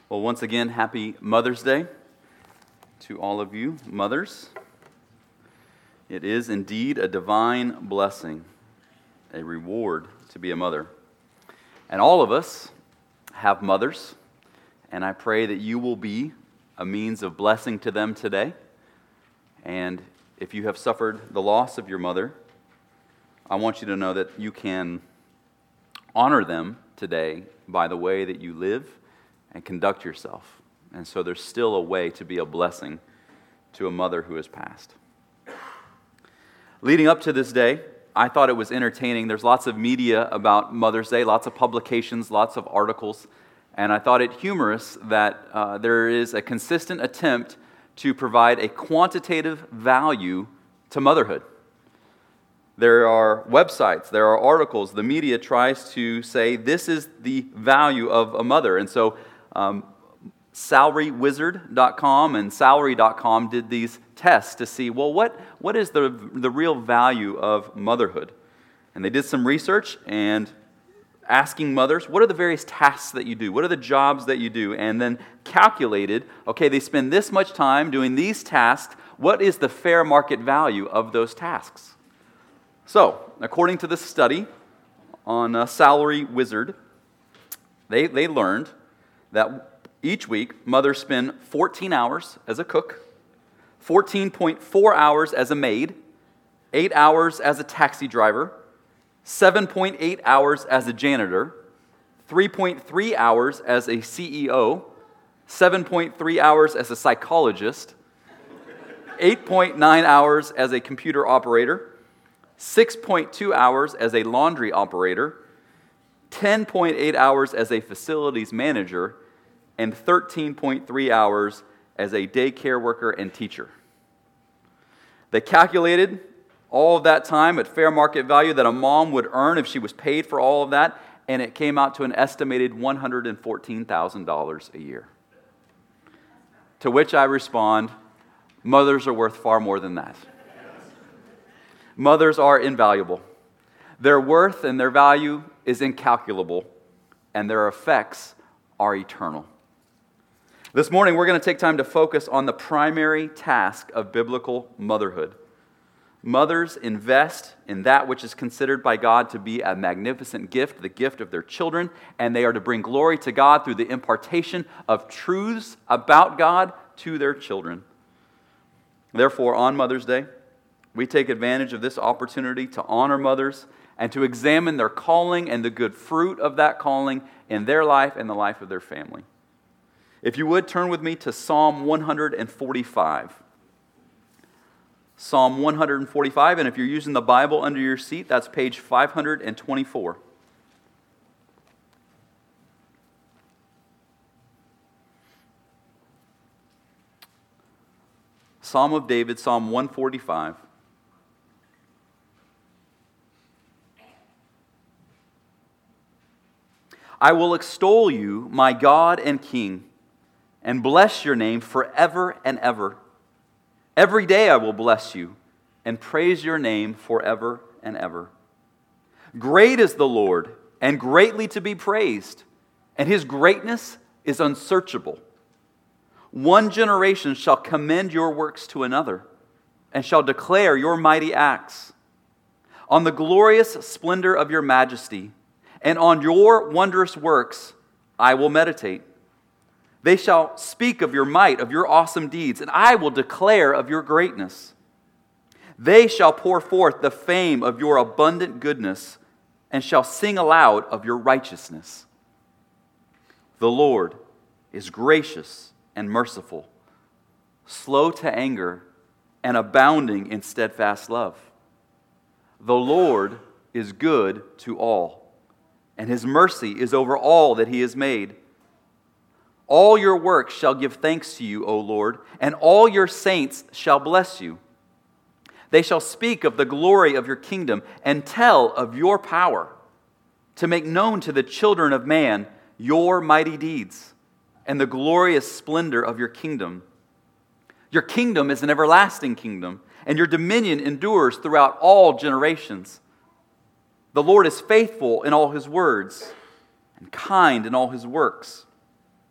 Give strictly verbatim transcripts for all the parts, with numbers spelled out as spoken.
Well, once again, happy Mother's Day to all of you mothers. It is indeed a divine blessing, a reward to be a mother. And all of us have mothers, and I pray that you will be a means of blessing to them today. And if you have suffered the loss of your mother, I want you to know that you can honor them today by the way that you live and conduct yourself. And so there's still a way to be a blessing to a mother who has passed. Leading up to this day, I thought it was entertaining. There's lots of media about Mother's Day, lots of publications, lots of articles, and I thought it humorous that uh, there is a consistent attempt to provide a quantitative value to motherhood. There are websites, there are articles, the media tries to say this is the value of a mother. And so um, salary wizard dot com and salary dot com did these tests to see, well, what, what is the, the real value of motherhood? And they did some research and asking mothers, what are the various tasks that you do? What are the jobs that you do? And then calculated, okay, they spend this much time doing these tasks. What is the fair market value of those tasks? So, according to this study on uh, Salary Wizard, they, they learned that each week mothers spend fourteen hours as a cook, fourteen point four hours as a maid, eight hours as a taxi driver, seven point eight hours as a janitor, three point three hours as a C E O, seven point three hours as a psychologist, eight point nine hours as a computer operator, six point two hours as a laundry operator, ten point eight hours as a facilities manager, and thirteen point three hours as a daycare worker and teacher. They calculated all of that time at fair market value that a mom would earn if she was paid for all of that, and it came out to an estimated one hundred fourteen thousand dollars a year. To which I respond, mothers are worth far more than that. Mothers are invaluable. Their worth and their value is incalculable, and their effects are eternal. This morning, we're going to take time to focus on the primary task of biblical motherhood. Mothers invest in that which is considered by God to be a magnificent gift, the gift of their children, and they are to bring glory to God through the impartation of truths about God to their children. Therefore, on Mother's Day, we take advantage of this opportunity to honor mothers and to examine their calling and the good fruit of that calling in their life and the life of their family. If you would, turn with me to Psalm one forty-five. Psalm one forty-five, and if you're using the Bible under your seat, that's page five twenty-four. Psalm of David, Psalm one forty-five. I will extol you, my God and King, and bless your name forever and ever. Every day I will bless you and praise your name forever and ever. Great is the Lord, and greatly to be praised, and his greatness is unsearchable. One generation shall commend your works to another, and shall declare your mighty acts. On the glorious splendor of your majesty, and on your wondrous works I will meditate. They shall speak of your might, of your awesome deeds, and I will declare of your greatness. They shall pour forth the fame of your abundant goodness, and shall sing aloud of your righteousness. The Lord is gracious and merciful, slow to anger, and abounding in steadfast love. The Lord is good to all, and his mercy is over all that he has made. All your works shall give thanks to you, O Lord, and all your saints shall bless you. They shall speak of the glory of your kingdom and tell of your power, to make known to the children of man your mighty deeds and the glorious splendor of your kingdom. Your kingdom is an everlasting kingdom, and your dominion endures throughout all generations. The Lord is faithful in all his words and kind in all his works.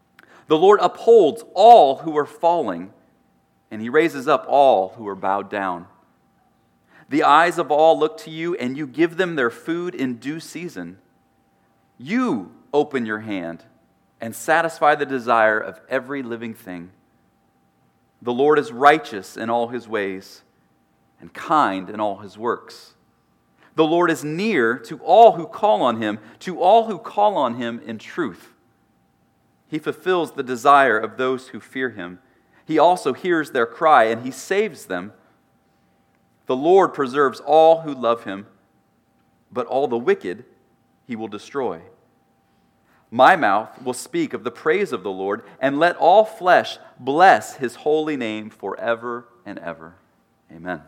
The Lord upholds all who are falling, and He raises up all who are bowed down. The eyes of all look to you, and you give them their food in due season. You open your hand and satisfy the desire of every living thing. The Lord is righteous in all His ways and kind in all His works. The Lord is near to all who call on Him, to all who call on Him in truth. He fulfills the desire of those who fear Him. He also hears their cry, and He saves them. The Lord preserves all who love Him, but all the wicked He will destroy. My mouth will speak of the praise of the Lord, and let all flesh bless His holy name forever and ever. Amen.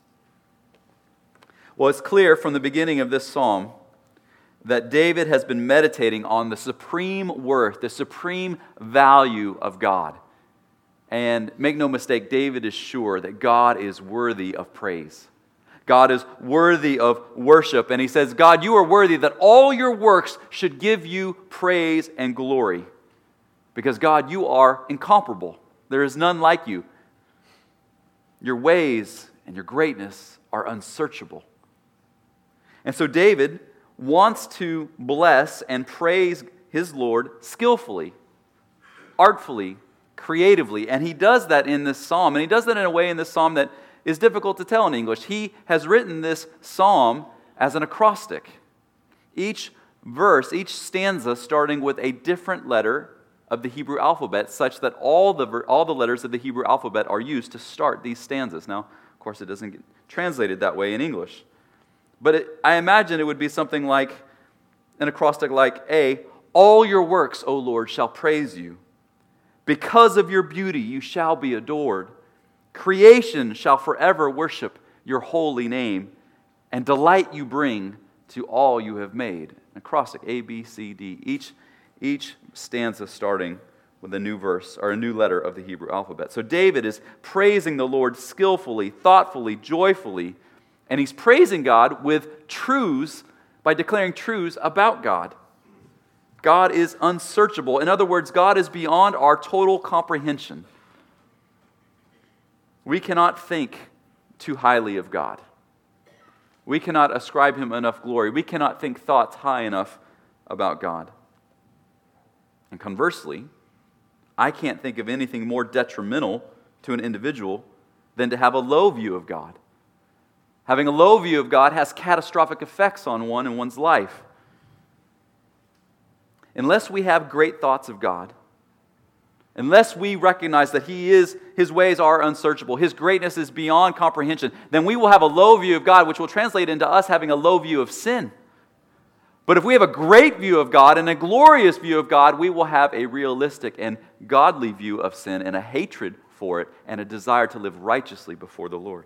Well, it's clear from the beginning of this psalm that David has been meditating on the supreme worth, the supreme value of God. And make no mistake, David is sure that God is worthy of praise. God is worthy of worship. And he says, God, you are worthy that all your works should give you praise and glory. Because God, you are incomparable. There is none like you. Your ways and your greatness are unsearchable. And so David wants to bless and praise his Lord skillfully, artfully, creatively. And he does that in this psalm. And he does that in a way in this psalm that is difficult to tell in English. He has written this psalm as an acrostic. Each verse, each stanza starting with a different letter of the Hebrew alphabet, such that all the all the letters of the Hebrew alphabet are used to start these stanzas. Now, of course, it doesn't get translated that way in English. But it, I imagine it would be something like an acrostic like A, all your works, O Lord, shall praise you. Because of your beauty you shall be adored. Creation shall forever worship your holy name, and delight you bring to all you have made. An acrostic A, B, C, D. Each, each stanza starting with a new verse or a new letter of the Hebrew alphabet. So David is praising the Lord skillfully, thoughtfully, joyfully, and he's praising God with truths by declaring truths about God. God is unsearchable. In other words, God is beyond our total comprehension. We cannot think too highly of God. We cannot ascribe Him enough glory. We cannot think thoughts high enough about God. And conversely, I can't think of anything more detrimental to an individual than to have a low view of God. Having a low view of God has catastrophic effects on one in one's life. Unless we have great thoughts of God, unless we recognize that He is, His ways are unsearchable, His greatness is beyond comprehension, then we will have a low view of God, which will translate into us having a low view of sin. But if we have a great view of God and a glorious view of God, we will have a realistic and godly view of sin and a hatred for it and a desire to live righteously before the Lord.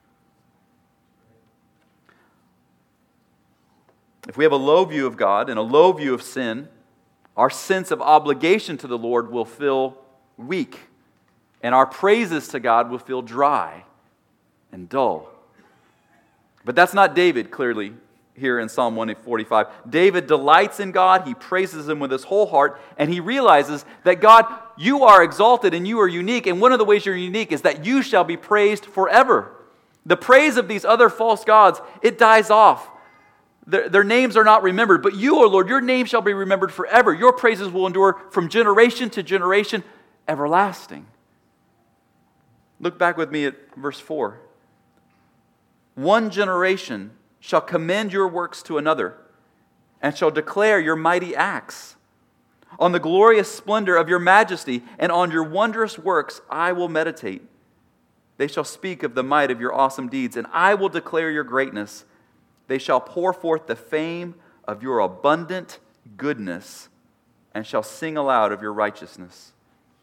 If we have a low view of God and a low view of sin, our sense of obligation to the Lord will feel weak, and our praises to God will feel dry and dull. But that's not David, clearly, here in Psalm one forty-five. David delights in God, he praises Him with his whole heart, and he realizes that God, you are exalted and you are unique, and one of the ways you're unique is that you shall be praised forever. The praise of these other false gods, it dies off. Their, their names are not remembered, but you, O Lord, your name shall be remembered forever. Your praises will endure from generation to generation, everlasting. Look back with me at verse four. One generation shall commend your works to another, and shall declare your mighty acts. On the glorious splendor of your majesty, and on your wondrous works I will meditate. They shall speak of the might of your awesome deeds, and I will declare your greatness. They shall pour forth the fame of your abundant goodness, and shall sing aloud of your righteousness.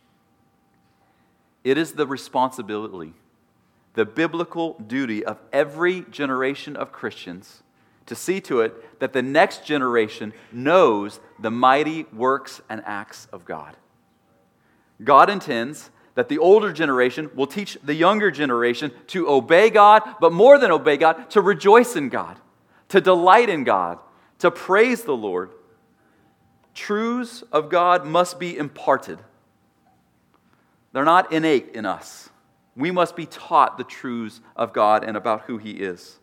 It is the responsibility, the biblical duty of every generation of Christians to see to it that the next generation knows the mighty works and acts of God. God intends that the older generation will teach the younger generation to obey God, but more than obey God, to rejoice in God, to delight in God, to praise the Lord. Truths of God must be imparted. They're not innate in us. We must be taught the truths of God and about who He is.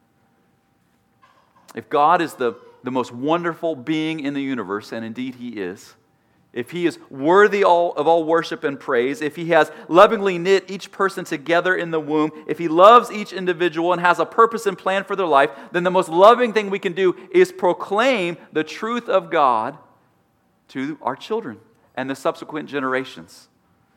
If God is the, the most wonderful being in the universe, and indeed He is, if He is worthy all, of all worship and praise, if He has lovingly knit each person together in the womb, if He loves each individual and has a purpose and plan for their life, then the most loving thing we can do is proclaim the truth of God to our children and the subsequent generations.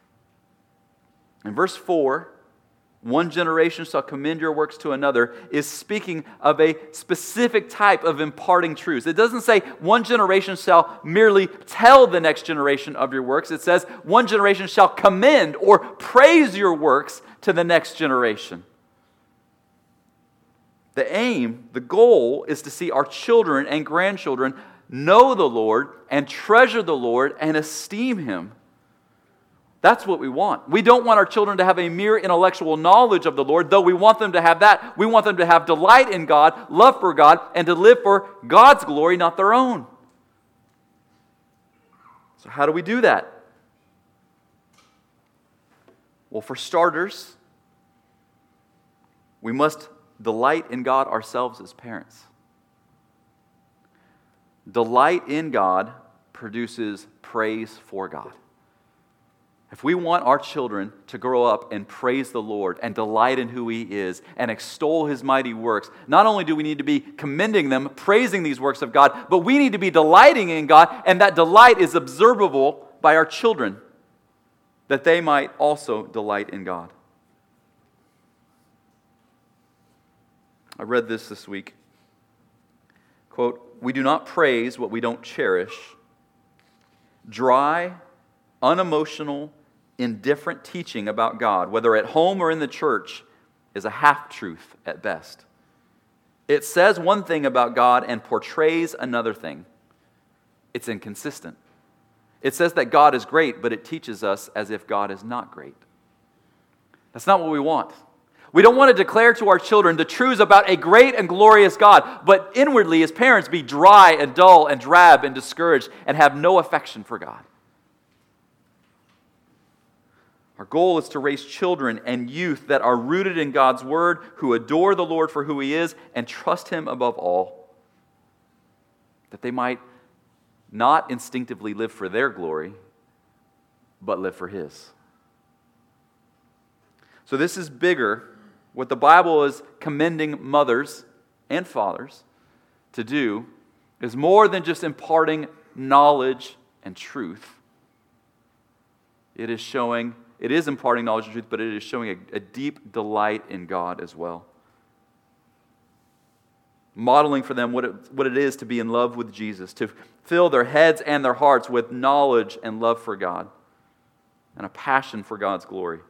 In verse four, one generation shall commend your works to another, is speaking of a specific type of imparting truths. It doesn't say one generation shall merely tell the next generation of your works. It says one generation shall commend or praise your works to the next generation. The aim, the goal, is to see our children and grandchildren know the Lord and treasure the Lord and esteem Him. That's what we want. We don't want our children to have a mere intellectual knowledge of the Lord, though we want them to have that. We want them to have delight in God, love for God, and to live for God's glory, not their own. So how do we do that? Well, for starters, we must delight in God ourselves as parents. Delight in God produces praise for God. If we want our children to grow up and praise the Lord and delight in who He is and extol His mighty works, not only do we need to be commending them, praising these works of God, but we need to be delighting in God, and that delight is observable by our children, that they might also delight in God. I read this this week. Quote, "We do not praise what we don't cherish. Dry, unemotional, indifferent teaching about God, whether at home or in the church, is a half-truth at best. It says one thing about God and portrays another thing. It's inconsistent. It says that God is great, but it teaches us as if God is not great." That's not what we want. We don't want to declare to our children the truths about a great and glorious God, but inwardly as parents be dry and dull and drab and discouraged and have no affection for God. Our goal is to raise children and youth that are rooted in God's Word, who adore the Lord for who He is and trust Him above all, that they might not instinctively live for their glory, but live for His. So this is bigger. What the Bible is commending mothers and fathers to do is more than just imparting knowledge and truth. It is showing It is imparting knowledge and truth, but it is showing a, a deep delight in God as well. Modeling for them what it, what it is to be in love with Jesus, to fill their heads and their hearts with knowledge and love for God, and a passion for God's glory.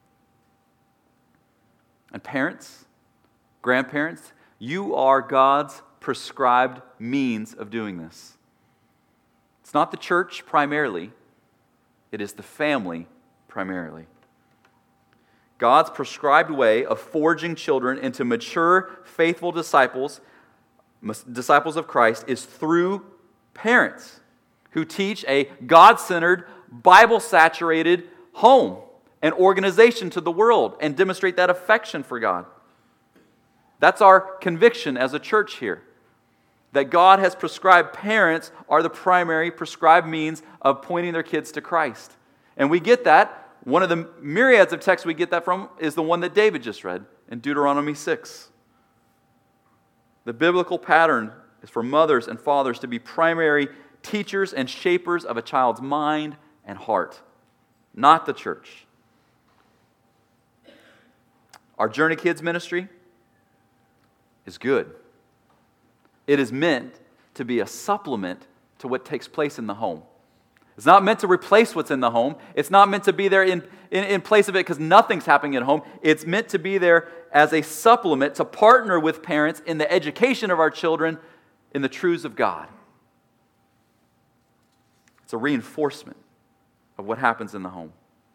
And parents, grandparents, you are God's prescribed means of doing this. It's not the church primarily, it is the family primarily. God's prescribed way of forging children into mature, faithful disciples, disciples of Christ, is through parents who teach a God-centered, Bible-saturated home and organization to the world and demonstrate that affection for God. That's our conviction as a church here, that God has prescribed parents are the primary prescribed means of pointing their kids to Christ. And we get that. One of the myriads of texts we get that from is the one that David just read in Deuteronomy six. The biblical pattern is for mothers and fathers to be primary teachers and shapers of a child's mind and heart, not the church. Our Journey Kids ministry is good. It is meant to be a supplement to what takes place in the home. It's not meant to replace what's in the home. It's not meant to be there in, in, in place of it because nothing's happening at home. It's meant to be there as a supplement to partner with parents in the education of our children in the truths of God. It's a reinforcement of what happens in the home.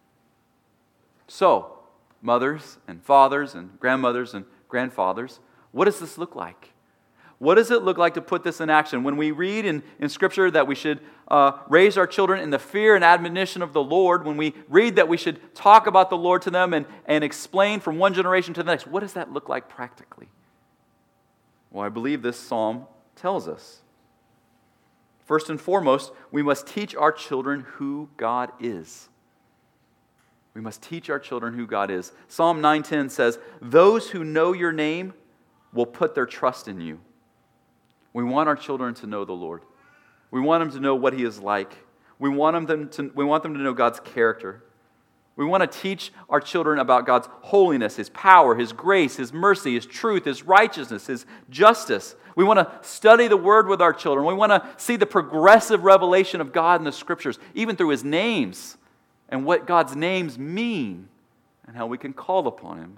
So, mothers and fathers and grandmothers and grandfathers, what does this look like? What does it look like to put this in action? When we read in, in Scripture that we should uh, raise our children in the fear and admonition of the Lord, when we read that we should talk about the Lord to them and, and explain from one generation to the next, what does that look like practically? Well, I believe this psalm tells us. First and foremost, we must teach our children who God is. We must teach our children who God is. Psalm nine ten says, "Those who know your name will put their trust in you." We want our children to know the Lord. We want them to know what He is like. We want them to, we want them to know God's character. We want to teach our children about God's holiness, His power, His grace, His mercy, His truth, His righteousness, His justice. We want to study the Word with our children. We want to see the progressive revelation of God in the Scriptures, even through His names and what God's names mean and how we can call upon Him.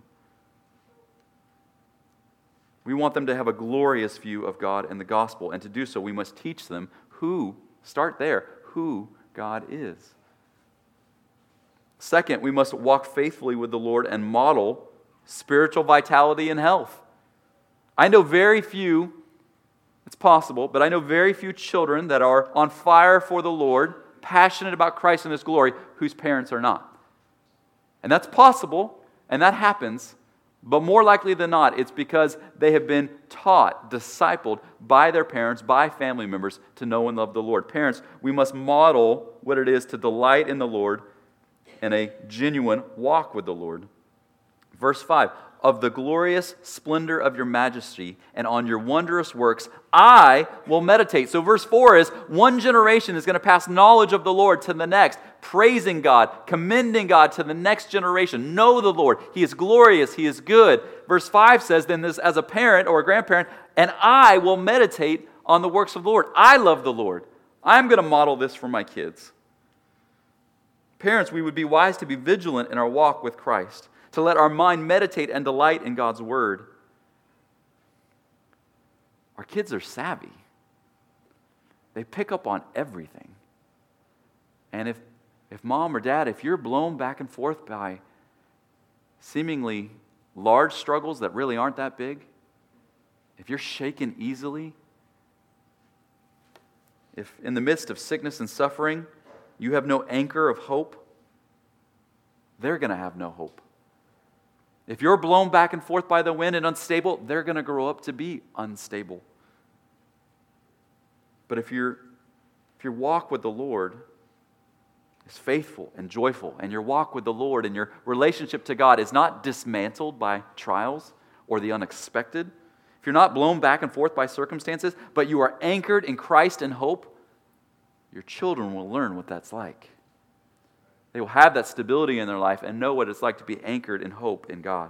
We want them to have a glorious view of God and the gospel, and to do so, we must teach them who, start there, who God is. Second, we must walk faithfully with the Lord and model spiritual vitality and health. I know very few, it's possible, but I know very few children that are on fire for the Lord, passionate about Christ and His glory, whose parents are not. And that's possible, and that happens. But more likely than not, it's because they have been taught, discipled by their parents, by family members, to know and love the Lord. Parents, we must model what it is to delight in the Lord and a genuine walk with the Lord. Verse five, "Of the glorious splendor of your majesty and on your wondrous works, I will meditate." So verse four is one generation is going to pass knowledge of the Lord to the next, praising God, commending God to the next generation. Know the Lord. He is glorious. He is good. Verse five says, then this as a parent or a grandparent, "And I will meditate on the works of the Lord." I love the Lord. I'm going to model this for my kids. Parents, we would be wise to be vigilant in our walk with Christ, to let our mind meditate and delight in God's Word. Our kids are savvy. They pick up on everything. And if, if mom or dad, if you're blown back and forth by seemingly large struggles that really aren't that big, if you're shaken easily, if in the midst of sickness and suffering, you have no anchor of hope, they're going to have no hope. If you're blown back and forth by the wind and unstable, they're going to grow up to be unstable. But if your if your walk with the Lord is faithful and joyful, and your walk with the Lord and your relationship to God is not dismantled by trials or the unexpected, if you're not blown back and forth by circumstances, but you are anchored in Christ and hope, your children will learn what that's like. They will have that stability in their life and know what it's like to be anchored in hope in God.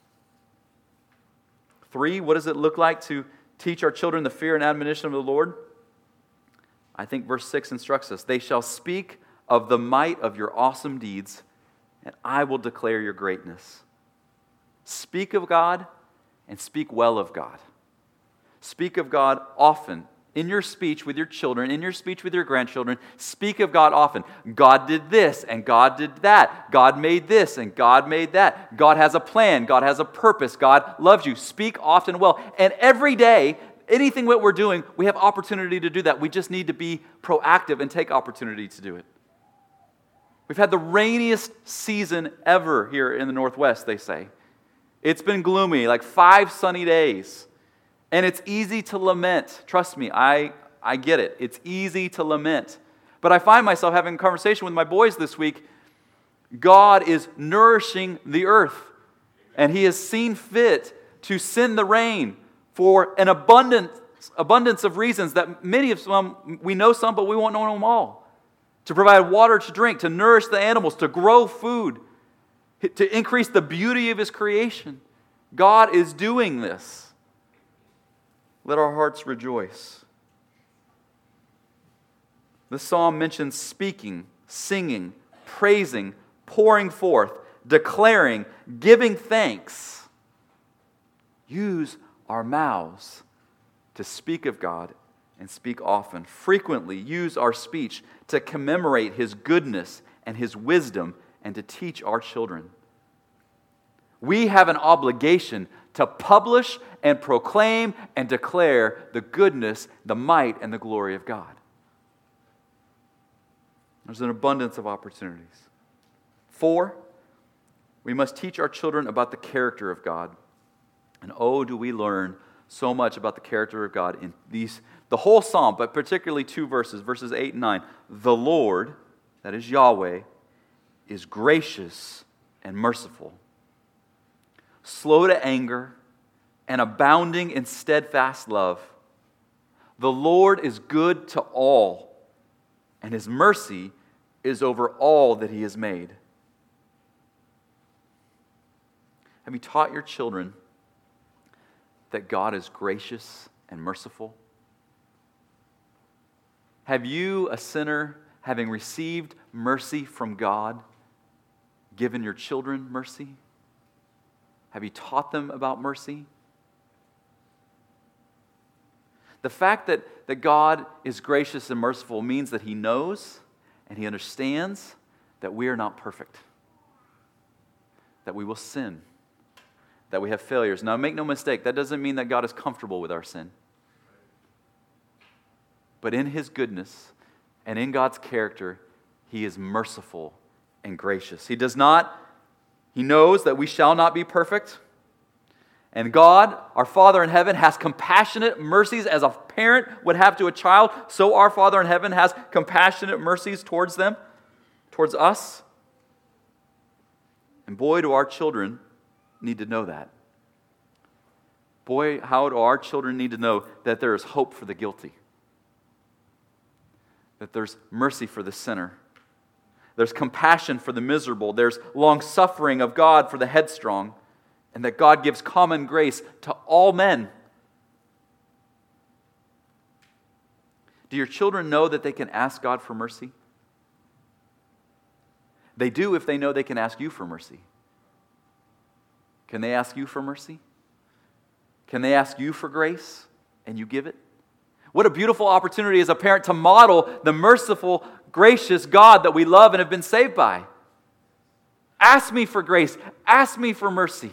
Three, what does it look like to teach our children the fear and admonition of the Lord? I think verse six instructs us, "They shall speak of the might of your awesome deeds, and I will declare your greatness." Speak of God and speak well of God. Speak of God often. In your speech with your children, in your speech with your grandchildren, speak of God often. God did this, and God did that. God made this, and God made that. God has a plan. God has a purpose. God loves you. Speak often well. And every day, anything that we're doing, we have opportunity to do that. We just need to be proactive and take opportunity to do it. We've had the rainiest season ever here in the Northwest, they say. It's been gloomy, like five sunny days. And it's easy to lament. Trust me, I, I get it. It's easy to lament. But I find myself having a conversation with my boys this week. God is nourishing the earth. And He has seen fit to send the rain for an abundance, abundance of reasons that many of some, we know some, but we won't know them all. To provide water to drink, to nourish the animals, to grow food, to increase the beauty of His creation. God is doing this. Let our hearts rejoice. The psalm mentions speaking, singing, praising, pouring forth, declaring, giving thanks. Use our mouths to speak of God and speak often. Frequently use our speech to commemorate His goodness and His wisdom and to teach our children. We have an obligation to publish and proclaim and declare the goodness, the might, and the glory of God. There's an abundance of opportunities. Four, we must teach our children about the character of God. And oh, do we learn so much about the character of God in these, the whole psalm, but particularly two verses, verses eight and nine. The Lord, that is Yahweh, is gracious and merciful, slow to anger, and abounding in steadfast love. The Lord is good to all, and His mercy is over all that He has made. Have you taught your children that God is gracious and merciful? Have you, a sinner, having received mercy from God, given your children mercy? Have you taught them about mercy? The fact that, that God is gracious and merciful means that He knows and He understands that we are not perfect, that we will sin, that we have failures. Now, make no mistake, that doesn't mean that God is comfortable with our sin. But in His goodness and in God's character, He is merciful and gracious. He does not, He knows that we shall not be perfect. And God, our Father in heaven, has compassionate mercies as a parent would have to a child. So our Father in heaven has compassionate mercies towards them, towards us. And boy, do our children need to know that. Boy, how do our children need to know that there is hope for the guilty, that there's mercy for the sinner, there's compassion for the miserable, there's long-suffering of God for the headstrong, and that God gives common grace to all men. Do your children know that they can ask God for mercy? They do if they know they can ask you for mercy. Can they ask you for mercy? Can they ask you for grace and you give it? What a beautiful opportunity as a parent to model the merciful, gracious God that we love and have been saved by. Ask me for grace. Ask me for mercy.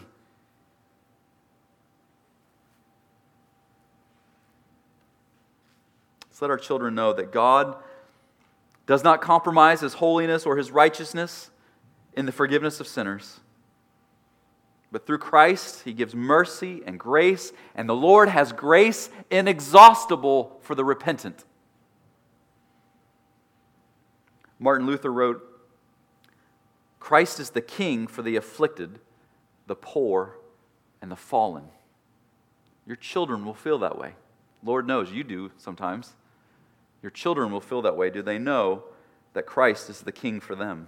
Let's let our children know that God does not compromise His holiness or His righteousness in the forgiveness of sinners. But through Christ, He gives mercy and grace, and the Lord has grace inexhaustible for the repentant. Martin Luther wrote, Christ is the King for the afflicted, the poor, and the fallen. Your children will feel that way. Lord knows you do sometimes. Your children will feel that way. Do they know that Christ is the King for them?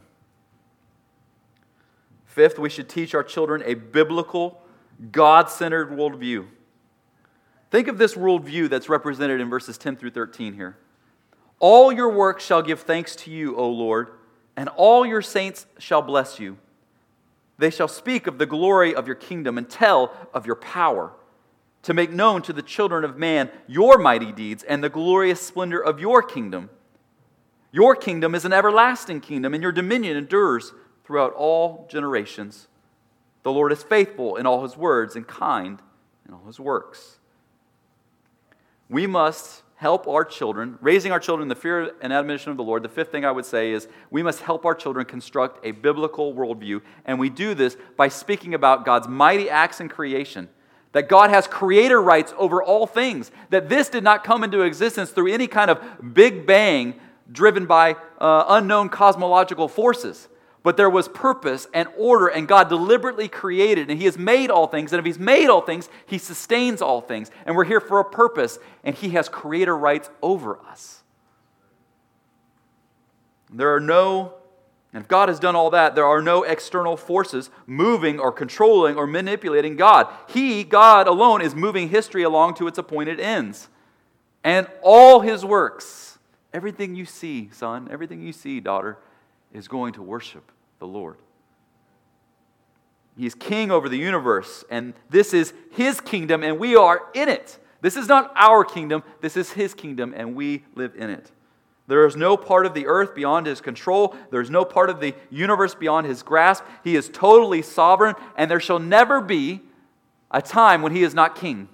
Fifth, we should teach our children a biblical, God-centered worldview. Think of this worldview that's represented in verses ten through thirteen here. All your works shall give thanks to you, O Lord, and all your saints shall bless you. They shall speak of the glory of your kingdom and tell of your power, to make known to the children of man your mighty deeds and the glorious splendor of your kingdom. Your kingdom is an everlasting kingdom, and your dominion endures throughout all generations. The Lord is faithful in all His words and kind in all His works. We must help our children, raising our children in the fear and admonition of the Lord. The fifth thing I would say is we must help our children construct a biblical worldview, and we do this by speaking about God's mighty acts in creation, that God has creator rights over all things, that this did not come into existence through any kind of big bang driven by uh, unknown cosmological forces. But there was purpose and order, and God deliberately created, and He has made all things, and if He's made all things, He sustains all things, and we're here for a purpose, and He has creator rights over us. There are no, and if God has done all that, there are no external forces moving or controlling or manipulating God. He, God alone, is moving history along to its appointed ends. And all His works, everything you see, son, everything you see, daughter, is going to worship the Lord. He is king over the universe, and this is His kingdom, and we are in it. This is not our kingdom, this is His kingdom, and we live in it. There is no part of the earth beyond His control. There is no part of the universe beyond His grasp. He is totally sovereign, and there shall never be a time when he is not king.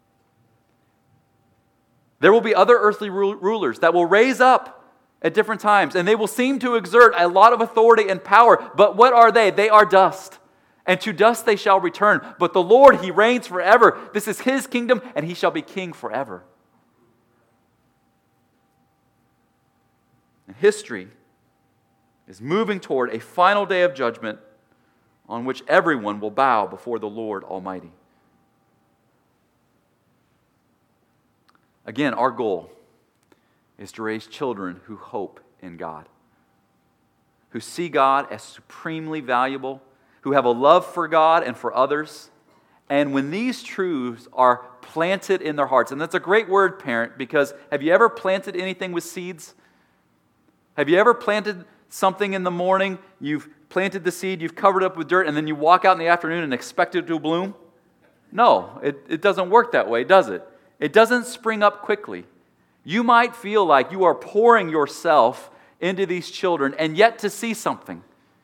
There will be other earthly rulers that will raise up at different times, and they will seem to exert a lot of authority and power. But what are they? They are dust. And to dust they shall return. But the Lord, he reigns forever. This is his kingdom, and he shall be king forever. And history is moving toward a final day of judgment on which everyone will bow before the Lord Almighty. Again, our goal is to raise children who hope in God, who see God as supremely valuable, who have a love for God and for others. And when these truths are planted in their hearts, and that's a great word, parent, because have you ever planted anything with seeds? Have you ever planted something in the morning, you've planted the seed, you've covered it up with dirt, and then you walk out in the afternoon and expect it to bloom? No, it, it doesn't work that way, does it? It doesn't spring up quickly. You might feel like you are pouring yourself into these children and yet to see something.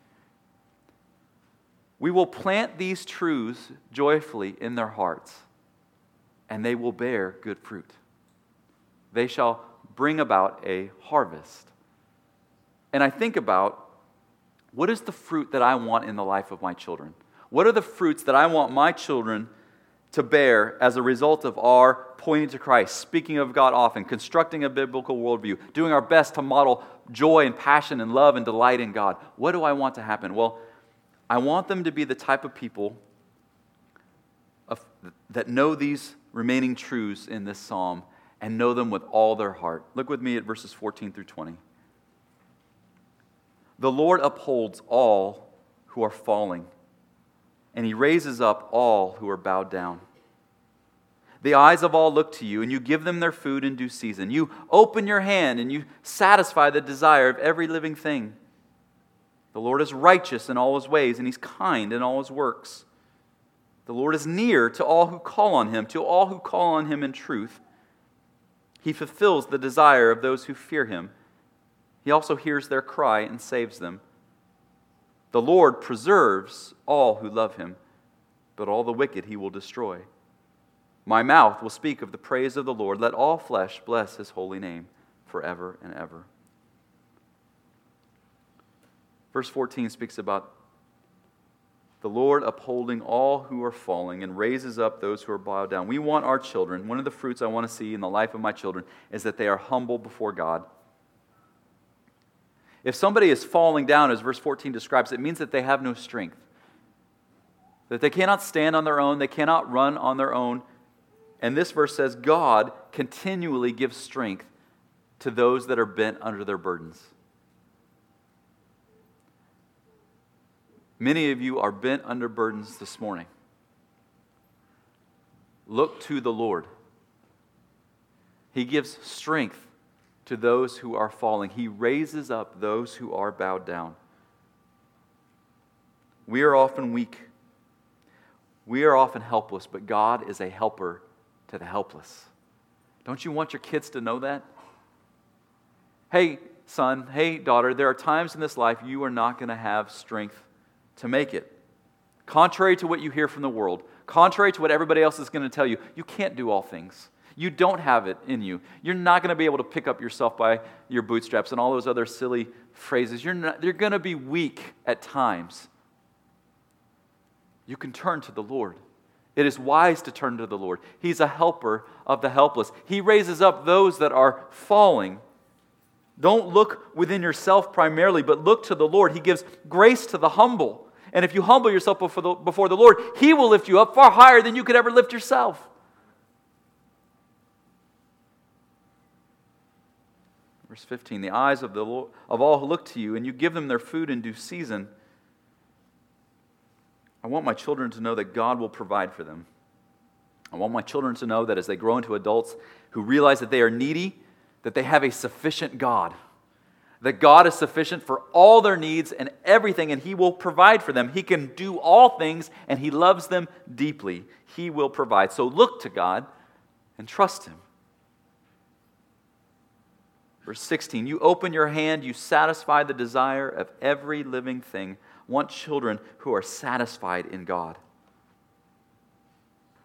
We will plant these truths joyfully in their hearts, and they will bear good fruit. They shall bring about a harvest. And I think about, what is the fruit that I want in the life of my children? What are the fruits that I want my children to bear as a result of our pointing to Christ, speaking of God often, constructing a biblical worldview, doing our best to model joy and passion and love and delight in God? What do I want to happen? Well, I want them to be the type of people of, that know these remaining truths in this psalm and know them with all their heart. Look with me at verses fourteen through twenty. The Lord upholds all who are falling, and he raises up all who are bowed down. The eyes of all look to you, and you give them their food in due season. You open your hand, and you satisfy the desire of every living thing. The Lord is righteous in all his ways, and he's kind in all his works. The Lord is near to all who call on him, to all who call on him in truth. He fulfills the desire of those who fear him. He also hears their cry and saves them. The Lord preserves all who love him, but all the wicked he will destroy. My mouth will speak of the praise of the Lord. Let all flesh bless his holy name forever and ever. Verse fourteen speaks about the Lord upholding all who are falling and raises up those who are bowed down. We want our children, one of the fruits I want to see in the life of my children is that they are humble before God. If somebody is falling down, as verse fourteen describes, it means that they have no strength. That they cannot stand on their own, they cannot run on their own. And this verse says God continually gives strength to those that are bent under their burdens. Many of you are bent under burdens this morning. Look to the Lord. He gives strength to those who are falling. He raises up those who are bowed down. We are often weak. We are often helpless, but God is a helper to the helpless. Don't you want your kids to know that? Hey, son, hey, daughter, there are times in this life you are not going to have strength to make it. Contrary to what you hear from the world, contrary to what everybody else is going to tell you, you can't do all things. You don't have it in you. You're not going to be able to pick up yourself by your bootstraps and all those other silly phrases. You're not, you're going to be weak at times. You can turn to the Lord. It is wise to turn to the Lord. He's a helper of the helpless. He raises up those that are falling. Don't look within yourself primarily, but look to the Lord. He gives grace to the humble. And if you humble yourself before the, before the Lord, He will lift you up far higher than you could ever lift yourself. Verse fifteen, the eyes of, the Lord, of all who look to you, and you give them their food in due season. I want my children to know that God will provide for them. I want my children to know that as they grow into adults who realize that they are needy, that they have a sufficient God. That God is sufficient for all their needs and everything, and He will provide for them. He can do all things, and He loves them deeply. He will provide. So look to God and trust Him. Verse sixteen, you open your hand, you satisfy the desire of every living thing. Want children who are satisfied in God.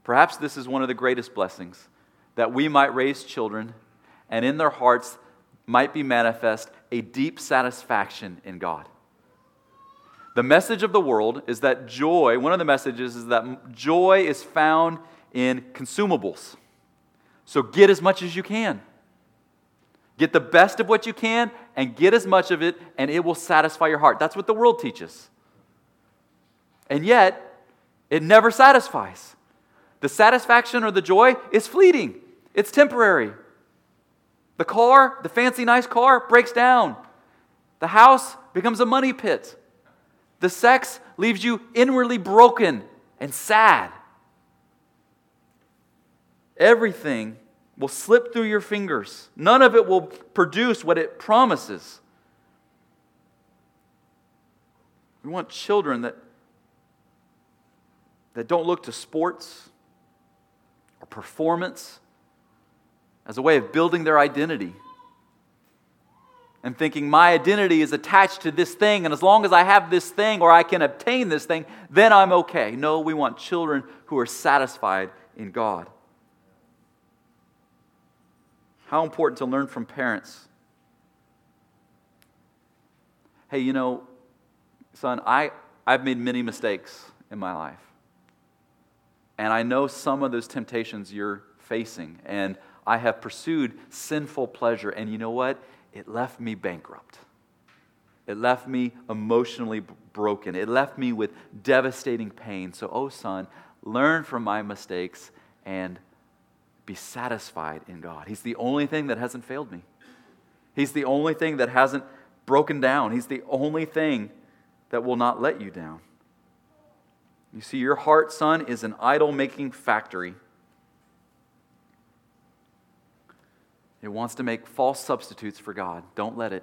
Perhaps this is one of the greatest blessings, that we might raise children and in their hearts might be manifest a deep satisfaction in God. The message of the world is that joy, one of the messages is that joy is found in consumables. So get as much as you can. Get the best of what you can and get as much of it, and it will satisfy your heart. That's what the world teaches. And yet, it never satisfies. The satisfaction or the joy is fleeting. It's temporary. The car, the fancy nice car, breaks down. The house becomes a money pit. The sex leaves you inwardly broken and sad. Everything will slip through your fingers. None of it will produce what it promises. We want children that, that don't look to sports or performance as a way of building their identity and thinking my identity is attached to this thing, and as long as I have this thing or I can obtain this thing, then I'm okay. No, we want children who are satisfied in God. How important to learn from parents. Hey, you know, son, I, I've made many mistakes in my life. And I know some of those temptations you're facing. And I have pursued sinful pleasure. And you know what? It left me bankrupt. It left me emotionally broken. It left me with devastating pain. So, oh son, learn from my mistakes and be satisfied in God. He's the only thing that hasn't failed me. He's the only thing that hasn't broken down. He's the only thing that will not let you down. You see, your heart, son, is an idol-making factory. It wants to make false substitutes for God. Don't let it.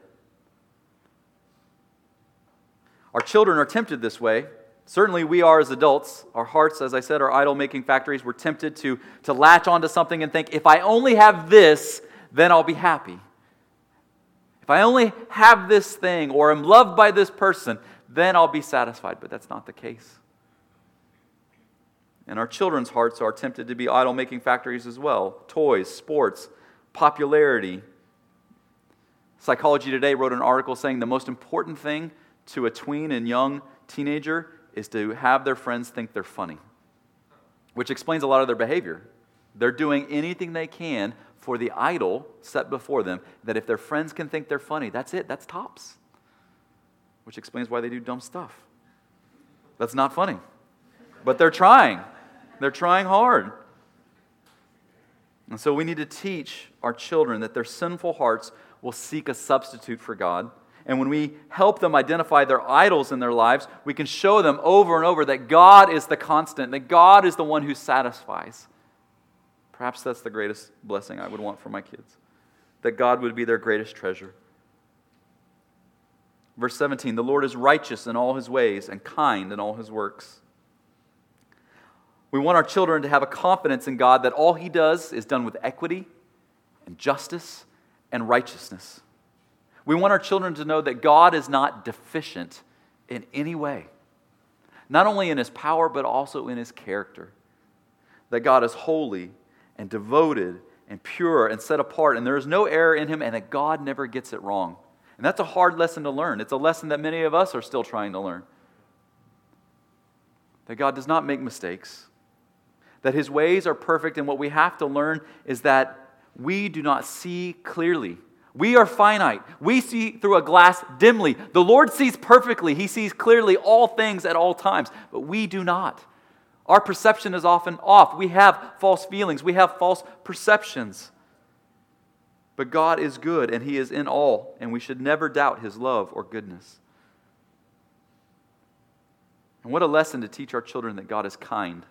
Our children are tempted this way. Certainly we are as adults. Our hearts, as I said, are idol-making factories. We're tempted to, to latch onto something and think, if I only have this, then I'll be happy. If I only have this thing or am loved by this person, then I'll be satisfied. But that's not the case. And our children's hearts are tempted to be idol-making factories as well. Toys, sports, popularity. Psychology Today wrote an article saying the most important thing to a tween and young teenager is to have their friends think they're funny, which explains a lot of their behavior. They're doing anything they can for the idol set before them, that if their friends can think they're funny, that's it, that's tops. Which explains why they do dumb stuff. That's not funny. But they're trying. They're trying hard. And so we need to teach our children that their sinful hearts will seek a substitute for God. And when we help them identify their idols in their lives, we can show them over and over that God is the constant, that God is the one who satisfies. Perhaps that's the greatest blessing I would want for my kids, that God would be their greatest treasure. Verse seventeen, the Lord is righteous in all His ways and kind in all His works. We want our children to have a confidence in God that all He does is done with equity and justice and righteousness. We want our children to know that God is not deficient in any way. Not only in His power, but also in His character. That God is holy and devoted and pure and set apart, and there is no error in Him, and that God never gets it wrong. And that's a hard lesson to learn. It's a lesson that many of us are still trying to learn. That God does not make mistakes. That His ways are perfect, and what we have to learn is that we do not see clearly. We are finite. We see through a glass dimly. The Lord sees perfectly. He sees clearly all things at all times, but we do not. Our perception is often off. We have false feelings. We have false perceptions. But God is good, and He is in all, and we should never doubt His love or goodness. And what a lesson to teach our children that God is kind.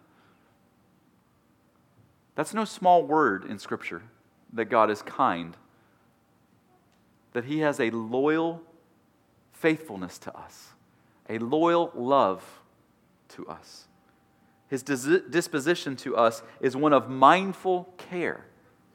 That's no small word in Scripture, that God is kind. That He has a loyal faithfulness to us, a loyal love to us. His dis- disposition to us is one of mindful care.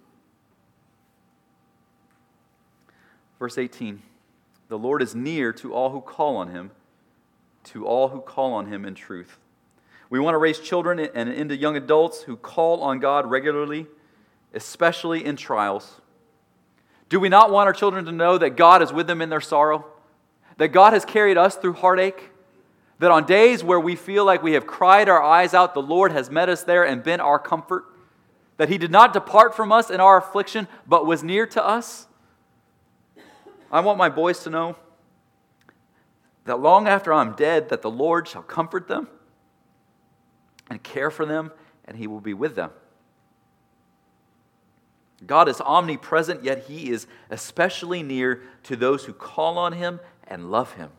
Verse eighteen, the Lord is near to all who call on Him, to all who call on Him in truth. We want to raise children and into young adults who call on God regularly, especially in trials. Do we not want our children to know that God is with them in their sorrow? That God has carried us through heartache? That on days where we feel like we have cried our eyes out, the Lord has met us there and been our comfort? That He did not depart from us in our affliction, but was near to us? I want my boys to know that long after I'm dead, that the Lord shall comfort them and care for them, and He will be with them. God is omnipresent, yet He is especially near to those who call on Him and love Him.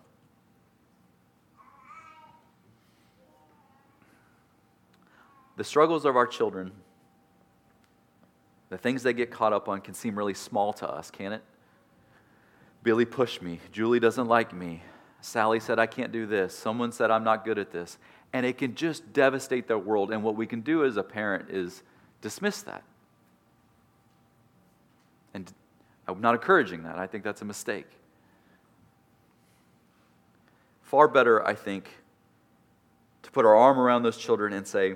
The struggles of our children, the things they get caught up on, can seem really small to us, can't it? Billy pushed me. Julie doesn't like me. Sally said I can't do this. Someone said I'm not good at this. And it can just devastate their world. And what we can do as a parent is dismiss that. And I'm not encouraging that. I think that's a mistake. Far better, I think, to put our arm around those children and say,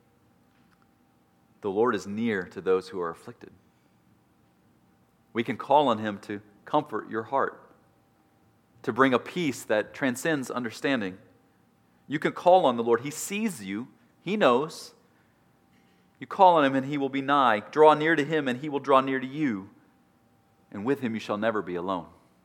the Lord is near to those who are afflicted. We can call on Him to comfort your heart, to bring a peace that transcends understanding. You can call on the Lord. He sees you. He knows. You call on Him and He will be nigh. Draw near to Him and He will draw near to you. And with Him you shall never be alone.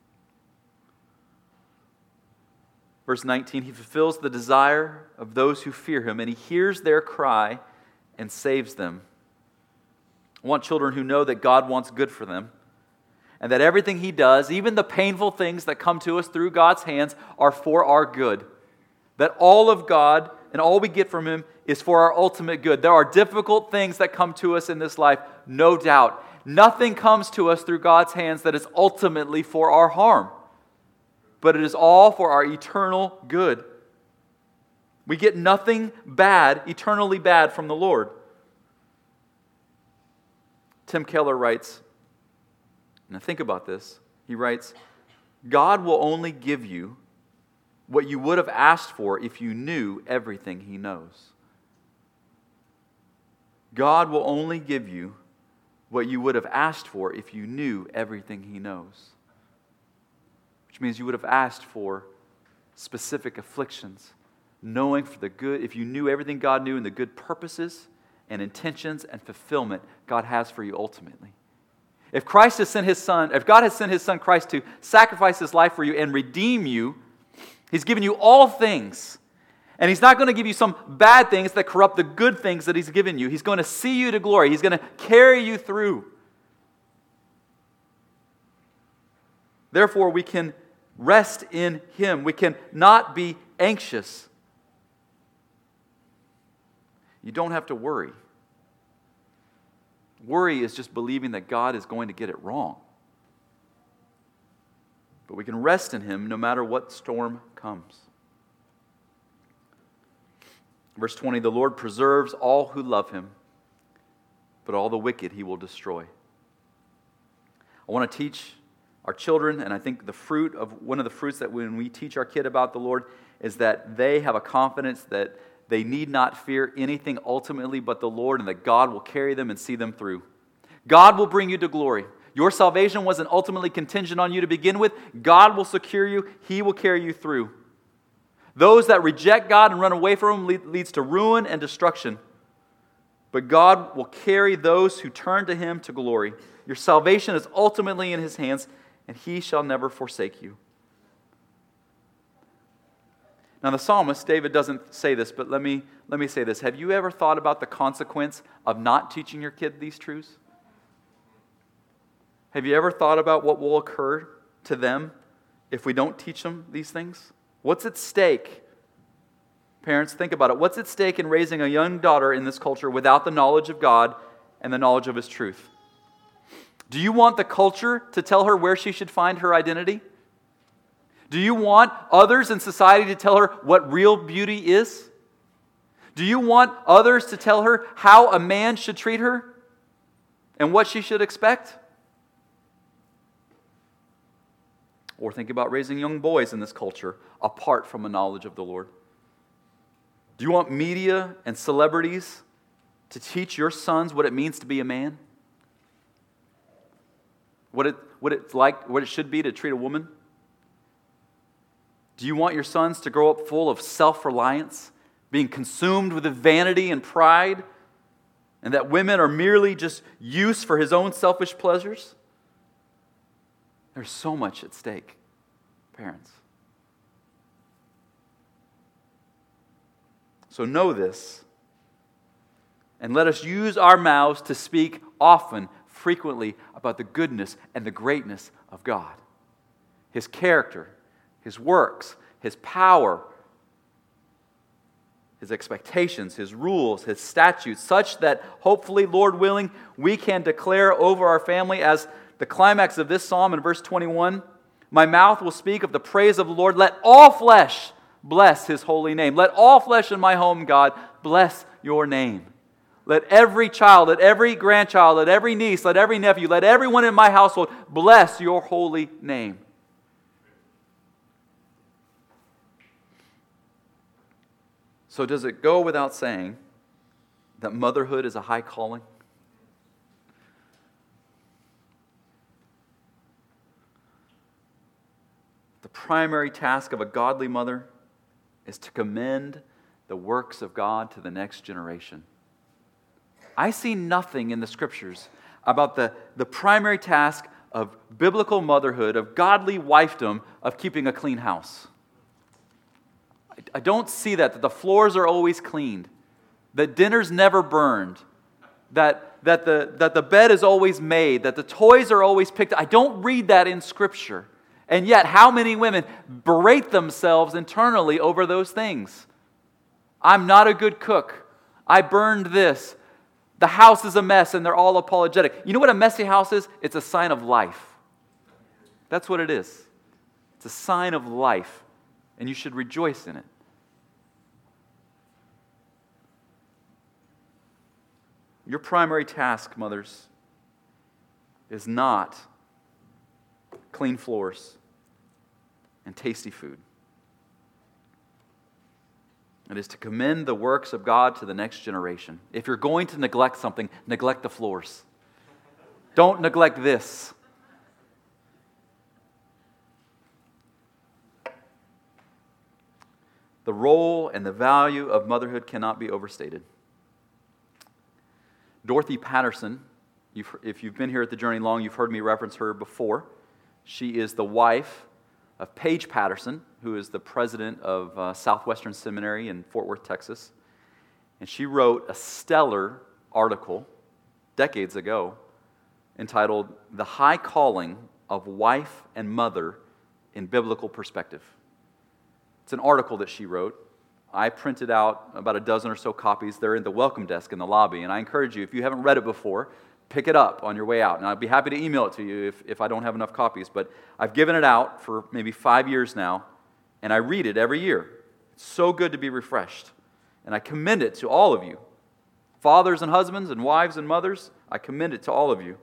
Verse nineteen, He fulfills the desire of those who fear Him, and He hears their cry and saves them. I want children who know that God wants good for them, and that everything He does, even the painful things that come to us through God's hands, are for our good. That all of God and all we get from Him is for our ultimate good. There are difficult things that come to us in this life, no doubt. Nothing comes to us through God's hands that is ultimately for our harm. But it is all for our eternal good. We get nothing bad, eternally bad, from the Lord. Tim Keller writes, now think about this. He writes, God will only give you what you would have asked for if you knew everything He knows. God will only give you what you would have asked for if you knew everything He knows. Which means you would have asked for specific afflictions, knowing for the good, if you knew everything God knew and the good purposes and intentions and fulfillment God has for you ultimately. If Christ has sent His Son, if God has sent His Son Christ to sacrifice His life for you and redeem you, He's given you all things. And He's not going to give you some bad things that corrupt the good things that He's given you. He's going to see you to glory. He's going to carry you through. Therefore, we can rest in Him. We can not be anxious. You don't have to worry. Worry is just believing that God is going to get it wrong. But we can rest in Him no matter what storm comes. Verse twenty, the Lord preserves all who love Him, but all the wicked He will destroy. I want to teach our children, and I think the fruit of one of the fruits that when we teach our kid about the Lord is that they have a confidence that they need not fear anything ultimately but the Lord, and that God will carry them and see them through. God will bring you to glory. Your salvation wasn't ultimately contingent on you to begin with. God will secure you. He will carry you through. Those that reject God and run away from Him leads to ruin and destruction. But God will carry those who turn to Him to glory. Your salvation is ultimately in His hands, and He shall never forsake you. Now the psalmist, David, doesn't say this, but let me, let me say this. Have you ever thought about the consequence of not teaching your kid these truths? Have you ever thought about what will occur to them if we don't teach them these things? What's at stake? Parents, think about it. What's at stake in raising a young daughter in this culture without the knowledge of God and the knowledge of His truth? Do you want the culture to tell her where she should find her identity? Do you want others in society to tell her what real beauty is? Do you want others to tell her how a man should treat her and what she should expect? Or think about raising young boys in this culture apart from a knowledge of the Lord. Do you want media and celebrities to teach your sons what it means to be a man? What it what it's like, what it should be to treat a woman? Do you want your sons to grow up full of self-reliance, being consumed with vanity and pride, and that women are merely just use for his own selfish pleasures? There's so much at stake, parents. So know this, and let us use our mouths to speak often, frequently, about the goodness and the greatness of God, His character, His works, His power, His expectations, His rules, His statutes, such that hopefully, Lord willing, we can declare over our family as the climax of this psalm in verse twenty-one, my mouth will speak of the praise of the Lord. Let all flesh bless His holy name. Let all flesh in my home, God, bless your name. Let every child, let every grandchild, let every niece, let every nephew, let everyone in my household bless your holy name. So does it go without saying that motherhood is a high calling? The primary task of a godly mother is to commend the works of God to the next generation. I see nothing in the Scriptures about the, the primary task of biblical motherhood, of godly wifedom, of keeping a clean house. I, I don't see that, that the floors are always cleaned, that dinner's never burned, that, that, the, that the bed is always made, that the toys are always picked up. I don't read that in Scripture. And yet, how many women berate themselves internally over those things? I'm not a good cook. I burned this. The house is a mess, and they're all apologetic. You know what a messy house is? It's a sign of life. That's what it is. It's a sign of life, and you should rejoice in it. Your primary task, mothers, is not clean floors and tasty food. It is to commend the works of God to the next generation. If you're going to neglect something, neglect the floors. Don't neglect this. The role and the value of motherhood cannot be overstated. Dorothy Patterson, you've, if you've been here at the Journey long, you've heard me reference her before. She is the wife of Paige Patterson, who is the president of uh, Southwestern Seminary in Fort Worth, Texas. And she wrote a stellar article decades ago entitled The High Calling of Wife and Mother in Biblical Perspective. It's an article that she wrote. I printed out about a dozen or so copies. They're in the welcome desk in the lobby. And I encourage you, if you haven't read it before, pick it up on your way out. And I'd be happy to email it to you if, if I don't have enough copies. But I've given it out for maybe five years now, and I read it every year. It's so good to be refreshed. And I commend it to all of you. Fathers and husbands and wives and mothers, I commend it to all of you.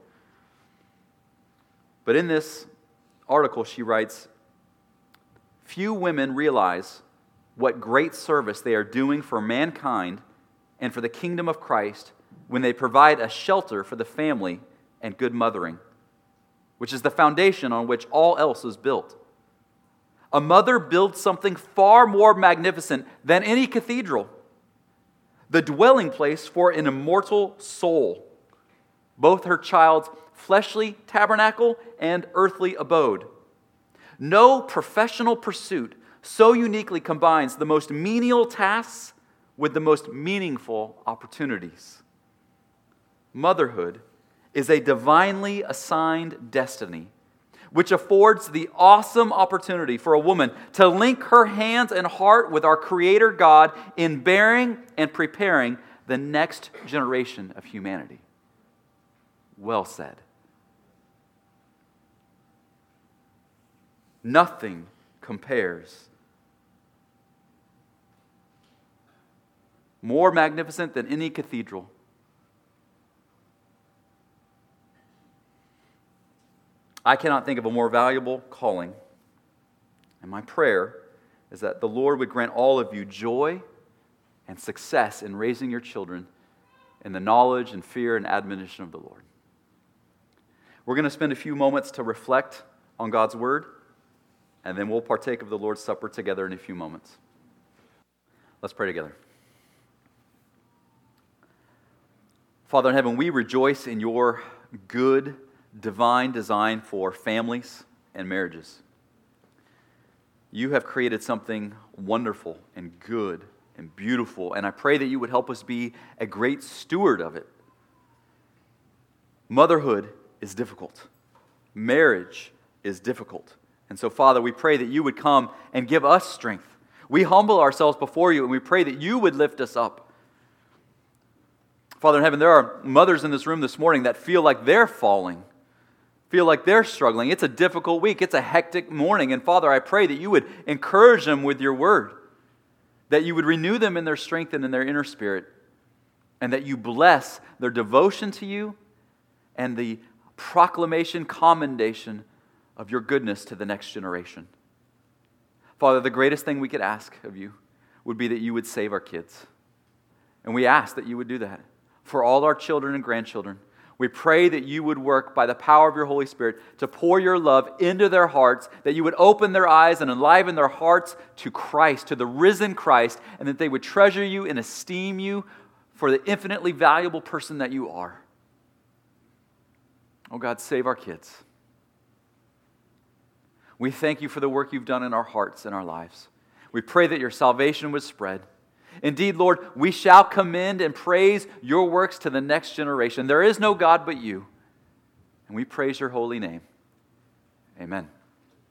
But in this article, she writes, few women realize what great service they are doing for mankind and for the kingdom of Christ when they provide a shelter for the family and good mothering, which is the foundation on which all else is built. A mother builds something far more magnificent than any cathedral, the dwelling place for an immortal soul, both her child's fleshly tabernacle and earthly abode. No professional pursuit so uniquely combines the most menial tasks with the most meaningful opportunities. Motherhood is a divinely assigned destiny which affords the awesome opportunity for a woman to link her hands and heart with our Creator God in bearing and preparing the next generation of humanity. Well said. Nothing compares. More magnificent than any cathedral. I cannot think of a more valuable calling. And my prayer is that the Lord would grant all of you joy and success in raising your children in the knowledge and fear and admonition of the Lord. We're going to spend a few moments to reflect on God's Word, and then we'll partake of the Lord's Supper together in a few moments. Let's pray together. Father in heaven, we rejoice in your good, divine design for families and marriages. You have created something wonderful and good and beautiful, and I pray that you would help us be a great steward of it. Motherhood is difficult. Marriage is difficult. And so, Father, we pray that you would come and give us strength. We humble ourselves before you, and we pray that you would lift us up. Father in heaven, there are mothers in this room this morning that feel like they're falling, feel like they're struggling. It's a difficult week. It's a hectic morning. And Father, I pray that you would encourage them with your word, that you would renew them in their strength and in their inner spirit, and that you bless their devotion to you and the proclamation, commendation of your goodness to the next generation. Father, the greatest thing we could ask of you would be that you would save our kids. And we ask that you would do that for all our children and grandchildren. We pray that you would work by the power of your Holy Spirit to pour your love into their hearts, that you would open their eyes and enliven their hearts to Christ, to the risen Christ, and that they would treasure you and esteem you for the infinitely valuable person that you are. Oh God, save our kids. We thank you for the work you've done in our hearts and our lives. We pray that your salvation would spread. Indeed, Lord, we shall commend and praise your works to the next generation. There is no God but you. And we praise your holy name. Amen.